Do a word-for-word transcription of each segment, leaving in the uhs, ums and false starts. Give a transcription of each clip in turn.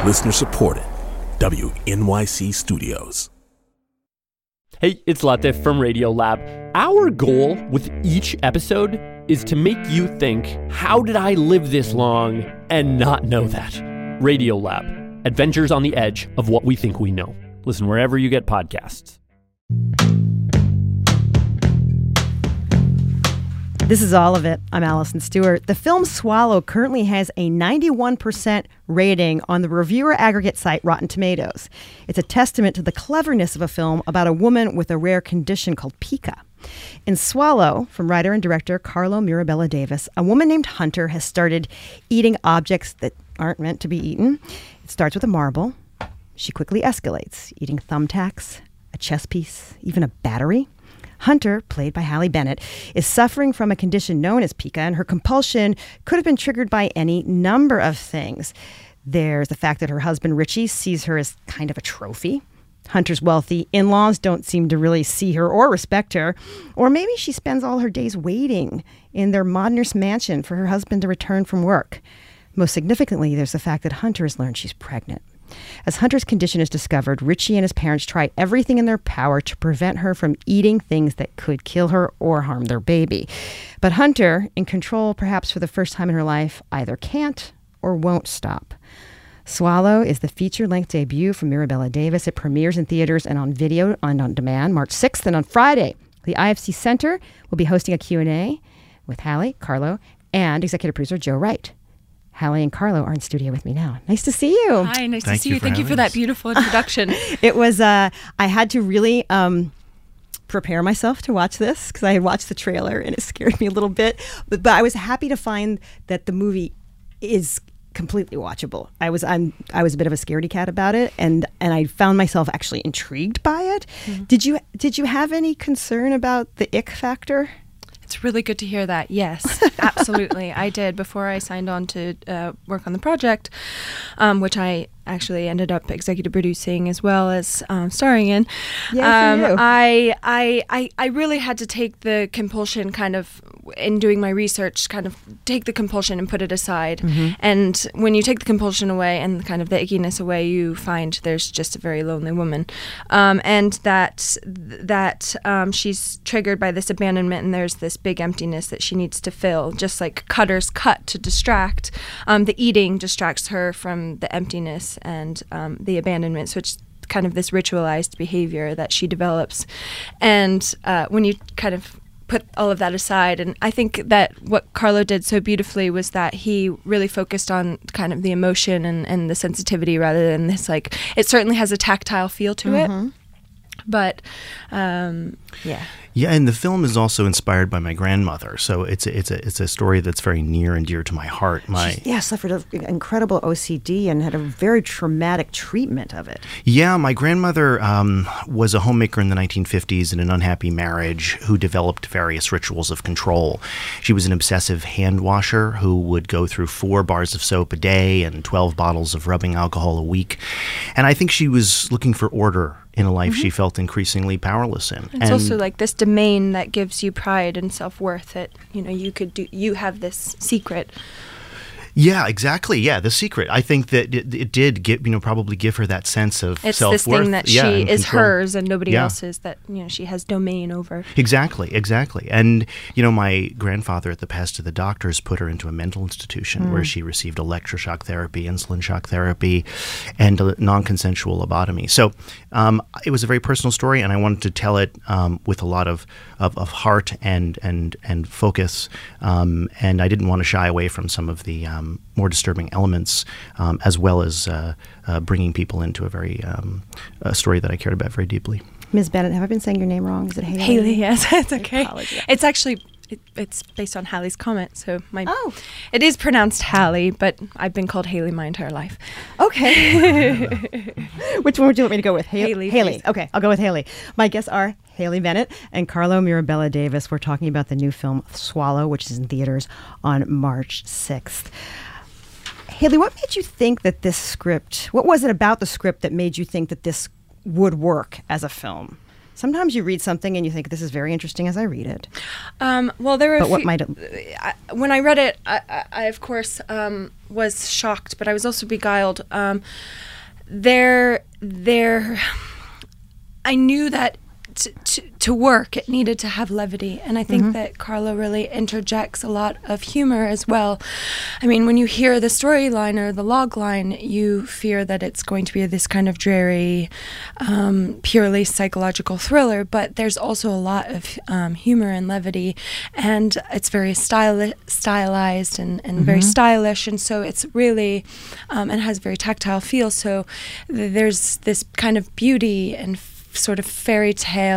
Listener supported. W N Y C Studios. Hey, it's Latif from Radiolab. Our goal with each episode is to make you think, how did I live this long and not know that? Radiolab, adventures on the edge of what we think we know. Listen wherever you get podcasts. This is All of It. I'm Allison Stewart. The film Swallow currently has a ninety-one percent rating on the reviewer aggregate site Rotten Tomatoes. It's a testament to the cleverness of a film about a woman with a rare condition called pica. In Swallow, from writer and director Carlo Mirabella Davis, a woman named Hunter has started eating objects that aren't meant to be eaten. It starts with a marble. She quickly escalates, eating thumbtacks, a chess piece, even a battery. Hunter, played by Halle Bennett, is suffering from a condition known as pica, and her compulsion could have been triggered by any number of things. There's the fact that her husband, Richie, sees her as kind of a trophy. Hunter's wealthy in-laws don't seem to really see her or respect her. Or maybe she spends all her days waiting in their modernist mansion for her husband to return from work. Most significantly, there's the fact that Hunter has learned she's pregnant. As Hunter's condition is discovered, Richie and his parents try everything in their power to prevent her from eating things that could kill her or harm their baby. But Hunter, in control perhaps for the first time in her life, either can't or won't stop. Swallow is the feature-length debut from Mirabella Davis. It premieres in theaters and on video and on demand March sixth. And on Friday, the I F C Center will be hosting a Q and A with Halle, Carlo, and executive producer Joe Wright. Halle and Carlo are in studio with me now. Nice to see you. Hi, nice Thank to see you you. for Thank you for having that us. beautiful introduction. It was, uh, I had to really um, prepare myself to watch this because I had watched the trailer and it scared me a little bit. But, but I was happy to find that the movie is completely watchable. I was I'm I was a bit of a scaredy cat about it, and and I found myself actually intrigued by it. Mm-hmm. Did you did you have any concern about the ick factor? It's really good to hear that. Yes, absolutely. I did before I signed on to uh, work on the project, um, which I actually ended up executive producing as well as um, starring in. Yeah, um, for you. I, I, I, I really had to take the compulsion kind of, in doing my research, kind of take the compulsion and put it aside. Mm-hmm. And when you take the compulsion away and kind of the ickiness away, you find there's just a very lonely woman. Um, and that, that um, she's triggered by this abandonment, and there's this big emptiness that she needs to fill, just like Cutter's cut to distract. Um, the eating distracts her from the emptiness and um, the abandonment, so it's kind of this ritualized behavior that she develops. And uh, when you kind of put all of that aside, and I think that what Carlo did so beautifully was that he really focused on kind of the emotion and, and the sensitivity rather than this, like, it certainly has a tactile feel to mm-hmm. it, but um, yeah. Yeah, and the film is also inspired by my grandmother, so it's a, it's a it's a story that's very near and dear to my heart. My She's, yeah, suffered of incredible O C D and had a very traumatic treatment of it. Yeah, my grandmother um, was a homemaker in the nineteen fifties in an unhappy marriage who developed various rituals of control. She was an obsessive hand washer who would go through four bars of soap a day and twelve bottles of rubbing alcohol a week, and I think she was looking for order in a life mm-hmm. she felt increasingly powerless in. It's and also like this domain that gives you pride and self-worth that, you know, you could do, you have this secret. Yeah, exactly. Yeah, the secret. I think that it, it did give, you know, probably give her that sense of it's self-worth. It's this thing that yeah, she is control. hers and nobody yeah. else's, that, you know, she has domain over. Exactly, exactly. And, you know, my grandfather at the behest of the doctors put her into a mental institution mm. where she received electroshock therapy, insulin shock therapy, and a non-consensual lobotomy. So um, it was a very personal story, and I wanted to tell it um, with a lot of, of, of heart and, and, and focus, um, and I didn't want to shy away from some of the um, more disturbing elements, um, as well as uh, uh, bringing people into a very um, a story that I cared about very deeply. Miz Bennett, have I been saying your name wrong? Is it Haley? Haley, yes, it's okay. I apologize. It's actually it, it's based on Halle's comment, so my oh, it is pronounced Halle, but I've been called Haley my entire life. Okay. Which one would you want me to go with? Ha- Haley. Haley. Please. Okay, I'll go with Haley. My guests are Halle Bennett and Carlo Mirabella Davis. We're talking about the new film Swallow, which is in theaters on March sixth. Haley, what made you think that this script, what was it about the script that made you think that this would work as a film? Sometimes you read something and you think, this is very interesting as I read it. Um, well, there were. But a what few, might it... I, when I read it, I, I, I of course um, was shocked, but I was also beguiled. Um, there, there. I knew that to, to, to work, it needed to have levity. And I think mm-hmm. that Carla really interjects a lot of humor as well. I mean, when you hear the storyline or the log line, you fear that it's going to be this kind of dreary, um, purely psychological thriller. But there's also a lot of um, humor and levity. And it's very styli- stylized and, and mm-hmm. very stylish. And so it's really, um, and has a very tactile feel. So th- there's this kind of beauty and sort of fairy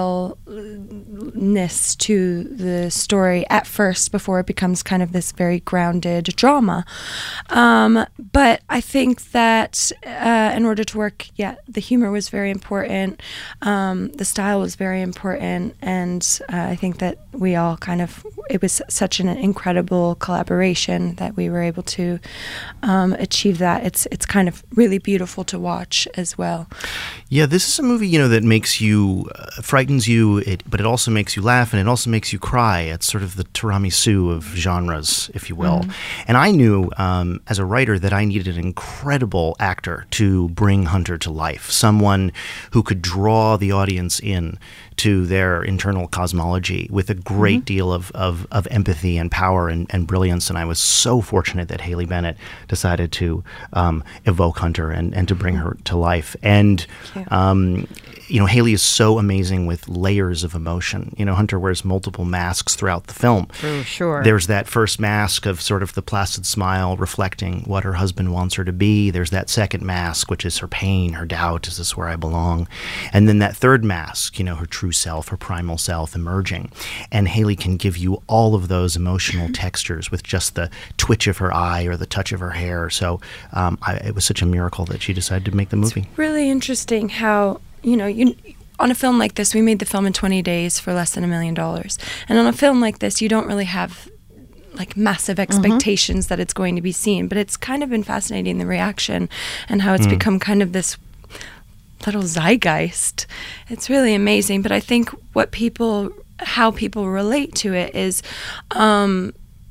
tale-ness to the story at first before it becomes kind of this very grounded drama. Um, but I think that uh, in order to work, yeah, the humor was very important. Um, the style was very important. And uh, I think that we all kind of, it was such an incredible collaboration that we were able to um, achieve that. It's, it's kind of really beautiful to watch as well. Yeah, this is a movie, you know, that makes you, uh, frightens you, it, but it also makes you laugh, and it also makes you cry. It's sort of the tiramisu of genres, if you will. Mm-hmm. And I knew, um, as a writer, that I needed an incredible actor to bring Hunter to life, someone who could draw the audience in to their internal cosmology with a great mm-hmm. deal of, of, of empathy and power and, and brilliance. And I was so fortunate that Haley Bennett decided to um, evoke Hunter and, and to bring her to life. And, um, you know, Haley is so amazing with layers of emotion. You know, Hunter wears multiple masks throughout the film. For sure. There's that first mask of sort of the placid smile reflecting what her husband wants her to be. There's that second mask, which is her pain, her doubt, is this where I belong? And then that third mask, you know, her true self, her primal self emerging. And Haley can give you all of those emotional textures with just the twitch of her eye or the touch of her hair. So um, I, it was such a miracle that she decided to make the movie. It's really interesting how, you know, you on a film like this, we made the film in twenty days for less than a million dollars. And on a film like this, you don't really have like massive expectations mm-hmm. that it's going to be seen. But it's kind of been fascinating, the reaction and how it's mm. become kind of this little zeitgeist. It's really amazing. But I think what people, how people relate to it is um,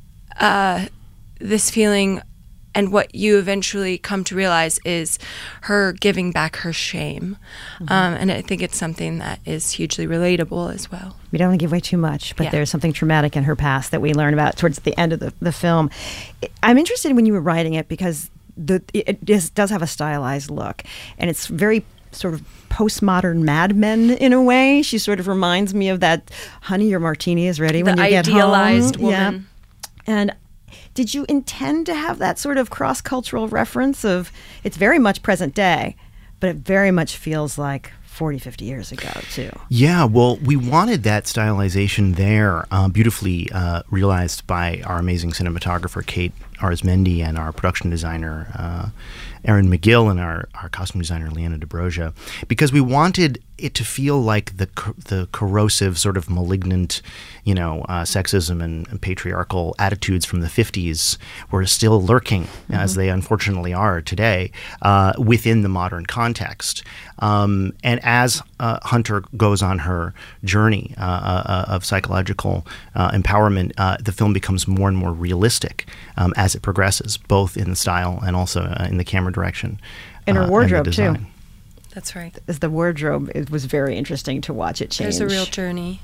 uh, this feeling, and what you eventually come to realize is her giving back her shame. Mm-hmm. Um, and I think it's something that is hugely relatable as well. We don't want to give away too much, but yeah. there's something traumatic in her past that we learn about towards the end of the, the film. I'm interested when you were writing it because the, it is, does have a stylized look, and it's very sort of postmodern Mad Men in a way. She sort of reminds me of that, honey, your martini is ready the when you get home. The idealized woman. Yeah. And did you intend to have that sort of cross-cultural reference of, it's very much present day, but it very much feels like forty, fifty years ago, too? Yeah, well, we wanted that stylization there, uh, beautifully uh, realized by our amazing cinematographer, Kate Arizmendi, and our production designer, uh, Erin McGill, and our, our costume designer, Leanna DeBroja, because we wanted it to feel like the the corrosive, sort of malignant, you know, uh, sexism and, and patriarchal attitudes from the fifties were still lurking, mm-hmm. as they unfortunately are today, uh, within the modern context. Um, and as uh, Hunter goes on her journey uh, uh, of psychological uh, empowerment, uh, the film becomes more and more realistic um, as it progresses, both in the style and also uh, in the camera direction. And her uh, wardrobe, and too. That's right. As the wardrobe, it was very interesting to watch it change. There's a real journey.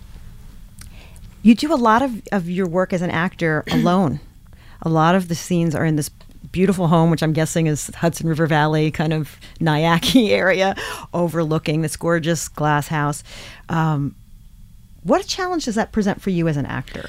You do a lot of, of your work as an actor alone. A lot of the scenes are in this beautiful home, which I'm guessing is Hudson River Valley, kind of Nyack-y area, overlooking this gorgeous glass house. Um, what a challenge does that present for you as an actor?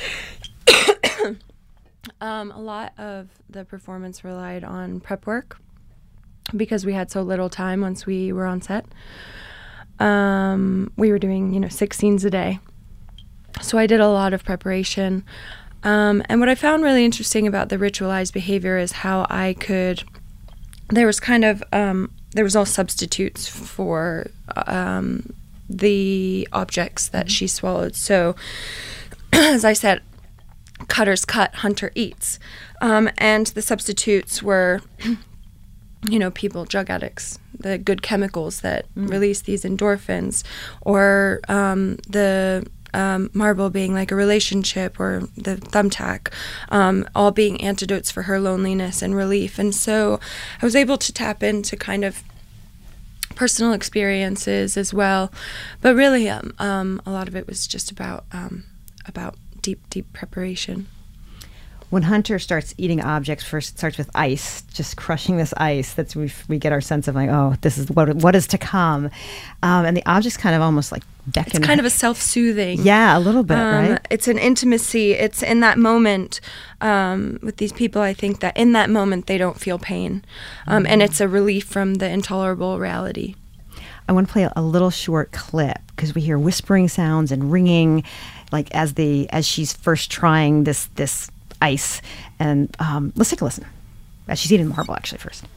um, a lot of the performance relied on prep work, because we had so little time once we were on set. Um, we were doing, you know, six scenes a day. So I did a lot of preparation. Um, and what I found really interesting about the ritualized behavior is how I could, there was kind of, um, there was all substitutes for um, the objects that she swallowed. So, as I said, Cutter's cut, Hunter eats. Um, and the substitutes were you know, people, drug addicts, the good chemicals that mm. release these endorphins, or um, the um, marble being like a relationship, or the thumbtack, um, all being antidotes for her loneliness and relief. And so I was able to tap into kind of personal experiences as well, but really um, um, a lot of it was just about um, about deep, deep preparation. When Hunter starts eating objects, first it starts with ice, just crushing this ice. That's we we get our sense of like, oh, this is what what is to come, um, and the objects kind of almost like beckon. It's kind of a self-soothing. Yeah, a little bit, um, right? It's an intimacy. It's in that moment um, with these people. I think that in that moment they don't feel pain, um, mm-hmm. and it's a relief from the intolerable reality. I want to play a, a little short clip because we hear whispering sounds and ringing, like as the as she's first trying this this. ice, and um, let's take a listen. Uh, she's eating marble, actually, first.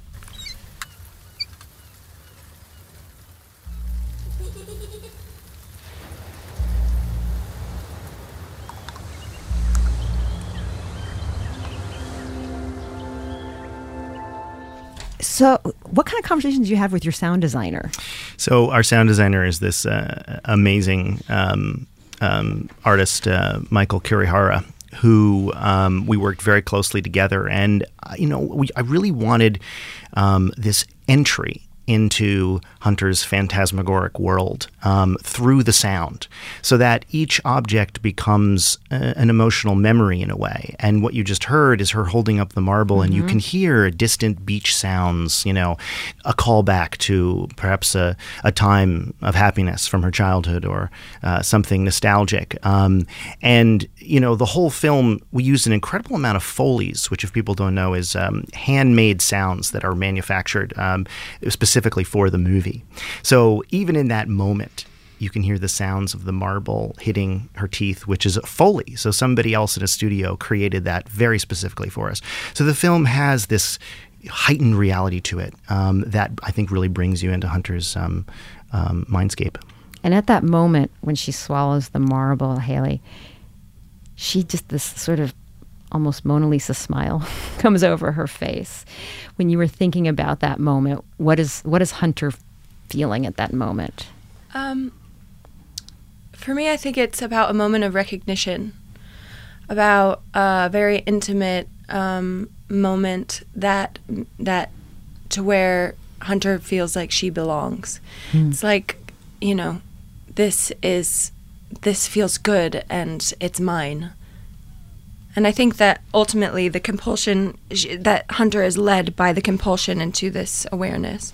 So, what kind of conversations do you have with your sound designer? So, our sound designer is this uh, amazing um, um, artist, uh, Michael Kurihara, who um, we worked very closely together. And, uh, you know, we, I really wanted um, this entry into Hunter's phantasmagoric world um, through the sound, so that each object becomes a, an emotional memory in a way. And what you just heard is her holding up the marble, mm-hmm. and you can hear distant beach sounds, you know, a callback to perhaps a, a time of happiness from her childhood, or uh, something nostalgic. Um, and, you know, the whole film, we used an incredible amount of Foley's, which, if people don't know, is um, handmade sounds that are manufactured um, specifically for the movie. So even in that moment, you can hear the sounds of the marble hitting her teeth, which is Foley. So somebody else in a studio created that very specifically for us. So the film has this heightened reality to it um, that I think really brings you into Hunter's um, um, mindscape. And at that moment, when she swallows the marble, Haley, she just, this sort of almost Mona Lisa smile comes over her face. When you were thinking about that moment, what is what is Hunter feeling at that moment? Um, for me, I think it's about a moment of recognition, about a very intimate um, moment that that to where Hunter feels like she belongs. Hmm. It's like, you know, this is this feels good and it's mine. And I think that ultimately the compulsion, that Hunter is led by the compulsion into this awareness.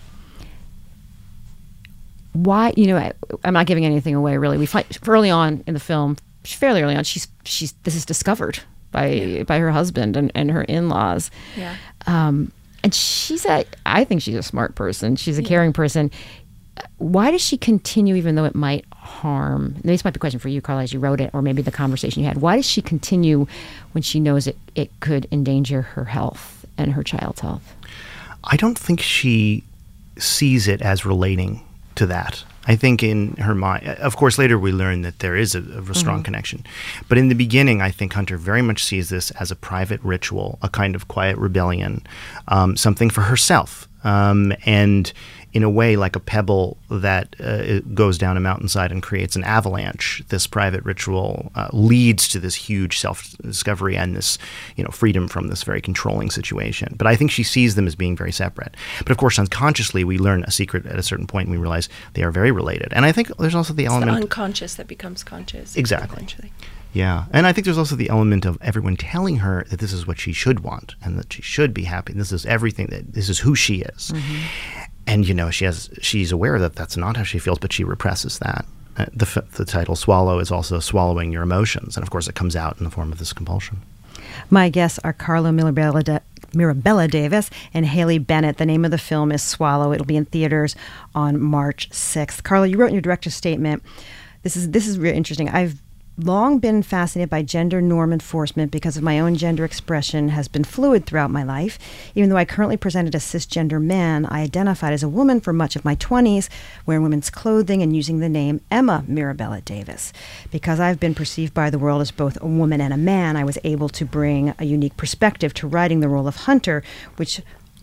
Why, you know, I, I'm not giving anything away, really. We find early on in the film, fairly early on, she's she's this is discovered by yeah. by her husband and, and her in-laws. Yeah. Um, and she's a, I think she's a smart person. She's a yeah. caring person. Why does she continue, even though it might harm? This might be a question for you, Carla, as you wrote it, or maybe the conversation you had. Why does she continue when she knows it, it could endanger her health and her child's health? I don't think she sees it as relating to that. I think in her mind, of course, later we learn that there is a, a strong mm-hmm. connection. But in the beginning, I think Hunter very much sees this as a private ritual, a kind of quiet rebellion, um, something for herself. Um, and in a way, like a pebble that uh, goes down a mountainside and creates an avalanche, this private ritual uh, leads to this huge self-discovery and this, you know, freedom from this very controlling situation. But I think she sees them as being very separate. But of course, unconsciously, we learn a secret at a certain point, and we realize they are very related. And I think there's also the it's element the unconscious that becomes conscious. Exactly. Eventually. Yeah. And I think there's also the element of everyone telling her that this is what she should want and that she should be happy. This is everything, that this is who she is. Mm-hmm. And, you know, she has she's aware that that's not how she feels, but she represses that. Uh, the, f- the title Swallow is also swallowing your emotions. And, of course, it comes out in the form of this compulsion. My guests are Carla Mirabella, da- Mirabella Davis and Haley Bennett. The name of the film is Swallow. It'll be in theaters on March sixth. Carla, you wrote in your director's statement, this is this is really interesting. I've long been fascinated by gender norm enforcement because of my own gender expression has been fluid throughout my life. Even though I currently presented as a cisgender man, I identified as a woman for much of my twenties, wearing women's clothing and using the name Emma Mirabella Davis. Because I've been perceived by the world as both a woman and a man, I was able to bring a unique perspective to writing the role of Hunter, which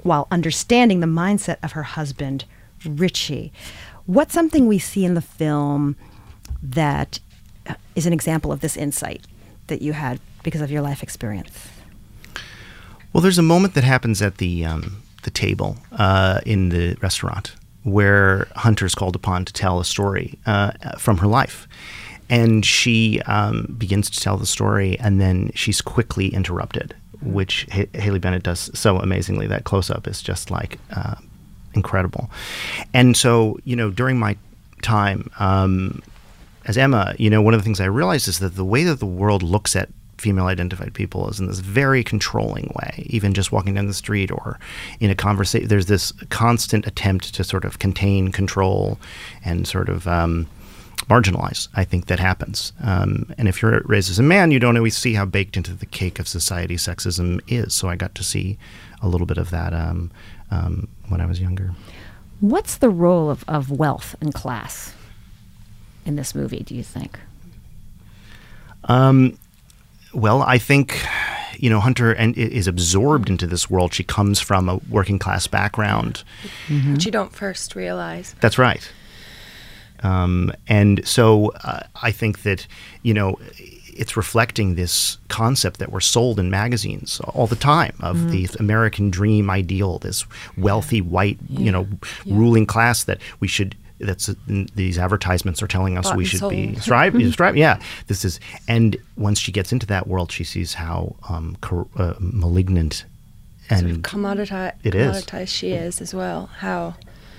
while understanding the mindset of her husband, Richie. What's something we see in the film that is an example of this insight that you had because of your life experience? Well, there's a moment that happens at the um, the table uh, in the restaurant where Hunter's called upon to tell a story uh, from her life. And she um, begins to tell the story, and then she's quickly interrupted, which H- Haley Bennett does so amazingly. That close-up is just like uh, incredible. And so, you know, during my time um, as Emma, you know, one of the things I realized is that the way that the world looks at female-identified people is in this very controlling way. Even just walking down the street or in a conversation, there's this constant attempt to sort of contain, control, and sort of um, marginalize, I think, that happens. Um, and if you're raised as a man, you don't always see how baked into the cake of society sexism is. So I got to see a little bit of that um, um, when I was younger. What's the role of, of wealth and class in this movie, do you think? Um, well, I think, you know, Hunter and is absorbed into this world. She comes from a working class background. Mm-hmm. Which you don't first realize. That's right. Um, and so uh, I think that, you know, it's reflecting this concept that we're sold in magazines all the time of mm-hmm. the American dream ideal, this wealthy white, yeah. you know, yeah. ruling class that we should, that's uh, these advertisements are telling us Bought we and should sold. be strive, strive. Yeah, this is, and once she gets into that world, she sees how um, cor- uh, malignant and sort of commoditi- it is. commoditized she is as well. How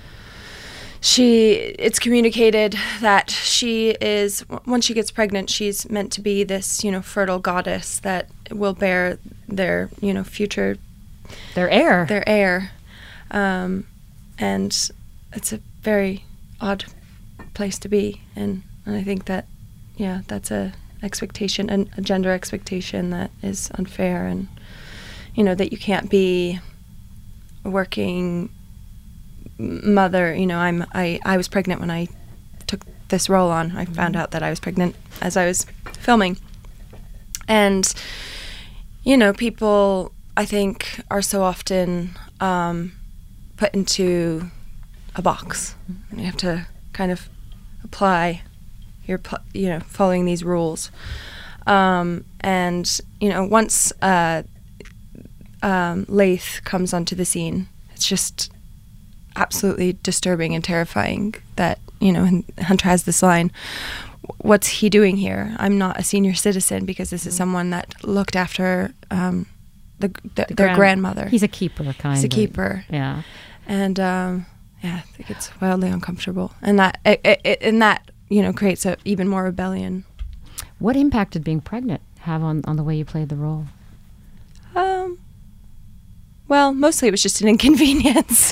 she, it's communicated that she is, once she gets pregnant, she's meant to be this, you know, fertile goddess that will bear their, you know, future, their heir, their heir, um, and it's a very odd place to be, and, and I think that, yeah, that's a expectation, and a gender expectation that is unfair, and you know that you can't be a working mother. You know, I'm I I was pregnant when I took this role on. I found out that I was pregnant as I was filming, and you know, people I think are so often um, put into a box. And you have to kind of apply your, you know, following these rules. Um, and, you know, once uh, um, Laith comes onto the scene, it's just absolutely disturbing and terrifying that, you know, and Hunter has this line, what's he doing here? I'm not a senior citizen, because this is someone that looked after um, the, the, the their grand, grandmother. He's a keeper, kind of. He's a keeper. Yeah. And, um, yeah, I think it's wildly uncomfortable, and that it, it, and that you know creates a even more rebellion. What impact did being pregnant have on, on the way you played the role? Um, well, mostly it was just an inconvenience.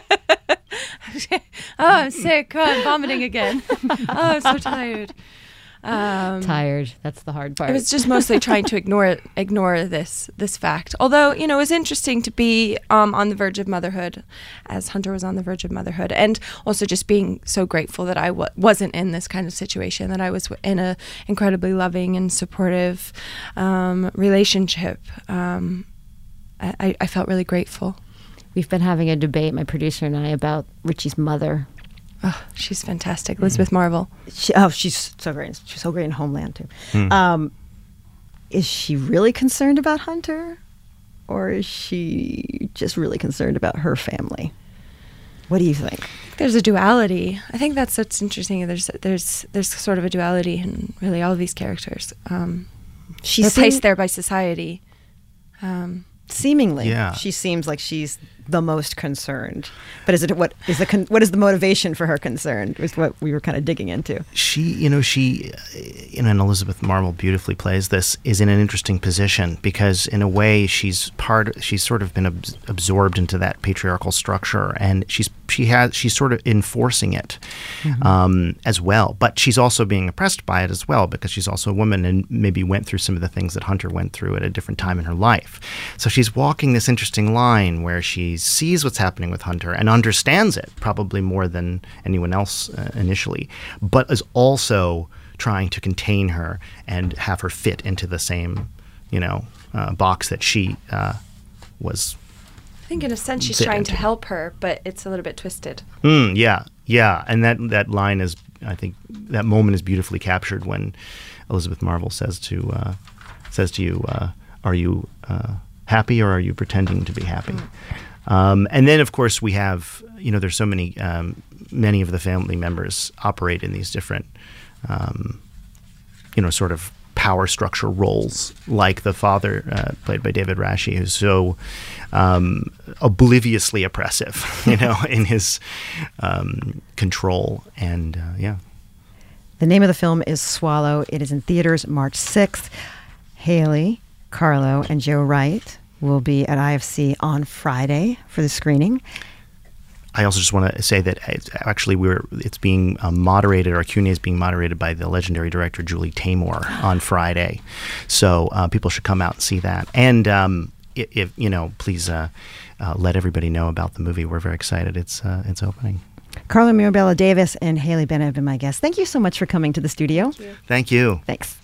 Oh, I'm sick. Oh, I'm vomiting again. Oh, I'm so tired. Um, Tired. That's the hard part. It was just mostly trying to ignore ignore this this fact. Although, you know, it was interesting to be um, on the verge of motherhood, as Hunter was on the verge of motherhood, and also just being so grateful that I w- wasn't in this kind of situation, that I was in a incredibly loving and supportive um, relationship. Um, I, I felt really grateful. We've been having a debate, my producer and I, about Richie's mother. Oh, she's fantastic, Elizabeth mm. Marvel. She, oh, she's so great. She's so great in Homeland too. Mm. Um, is she really concerned about Hunter, or is she just really concerned about her family? What do you think? There's a duality. I think that's what's interesting. There's there's there's sort of a duality in really all of these characters. Um, she's they're seem- placed there by society. Um, Seemingly, yeah. she seems like she's the most concerned. But is it what is the con- what is the motivation for her concern? Is what we were kind of digging into. She, you know, she, you know, and Elizabeth Marvel beautifully plays this, is in an interesting position because in a way she's part, she's sort of been ab- absorbed into that patriarchal structure, and she's she has she's sort of enforcing it mm-hmm. um, as well. But she's also being oppressed by it as well because she's also a woman and maybe went through some of the things that Hunter went through at a different time in her life. So she's walking this interesting line where she sees what's happening with Hunter and understands it probably more than anyone else uh, initially, but is also trying to contain her and have her fit into the same, you know, uh, box that she uh, was. I think in a sense she's Say trying to Anthony. help her, but it's a little bit twisted. Mm, yeah, yeah, and that that line is, I think, that moment is beautifully captured when Elizabeth Marvel says to uh, says to you, uh, "Are you uh, happy, or are you pretending to be happy?" Mm. Um, and then, of course, we have, you know, there's so many um, many of the family members operate in these different, um, you know, sort of power structure roles, like the father, uh, played by David Rasche, who's so um, obliviously oppressive, you know, in his um, control. And uh, yeah. The name of the film is Swallow. It is in theaters March sixth. Haley, Carlo, and Joe Wright will be at I F C on Friday for the screening. I also just want to say that it's actually we're it's being um, moderated, or Q and A is being moderated by the legendary director Julie Taymor on Friday, so uh, people should come out and see that. And um, if, if you know, please uh, uh, let everybody know about the movie. We're very excited. It's uh, it's opening. Carlo Mirabella Davis and Haley Bennett have been my guests. Thank you so much for coming to the studio. Thank you. Thank you. Thanks.